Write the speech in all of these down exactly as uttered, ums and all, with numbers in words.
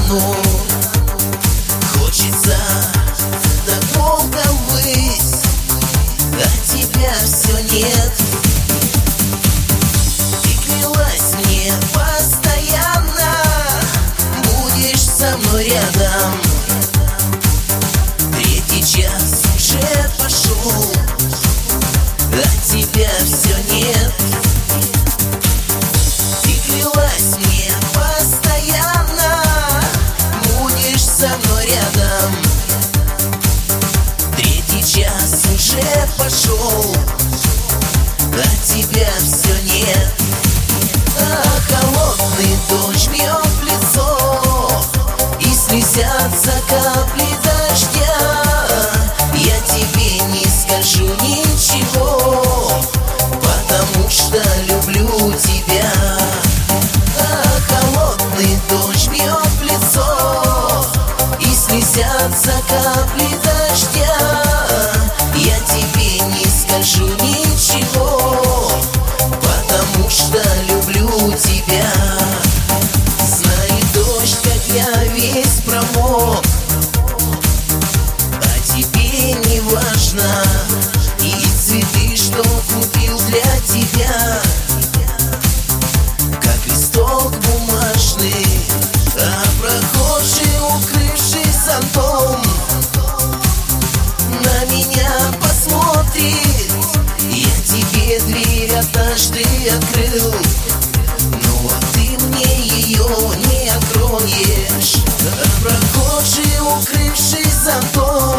рану. Хочется так долго ввысь, а тебя все нет. Ты клялась мне постоянно, будешь со мной рядом. Третий час уже пошел, а тебя все нет. Ты клялась мне постоянно, будешь со мной рядом. Третий час уже пошел, а тебя все нет. А холодный дождь бьет в лицо, и слезятся капли дождя. Я тебе не скажу ничего, потому что люблю тебя. А холодный дождь бьет в лицо, и слезятся капли дождя. Я тебе не скажу ничего, потому что люблю тебя. Знает дождь, как я весь промок, а тебе не важно. И цветы, что купил для тебя, как листок бумажный, а прохожий, укрывшись зонтом, на меня посмотрит. Я тебе дверь однажды открыл, ну а ты мне ее не откроешь. А прохожий, укрывшись зонтом,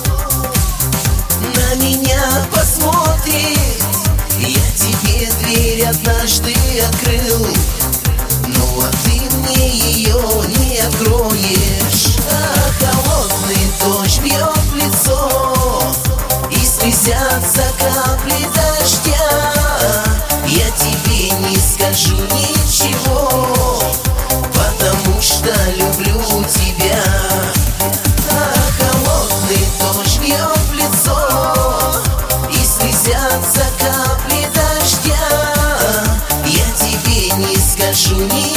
на меня посмотрит. Я тебе дверь однажды открыл, ну а ты мне ее не откроешь. А холодный дождь бьет в лицо, и слезятся капли дождя. Я тебе не скажу ничего, потому что люблю тебя. А холодный дождь бьет в лицо, и слезятся капли дождя. Я тебе не скажу ничего,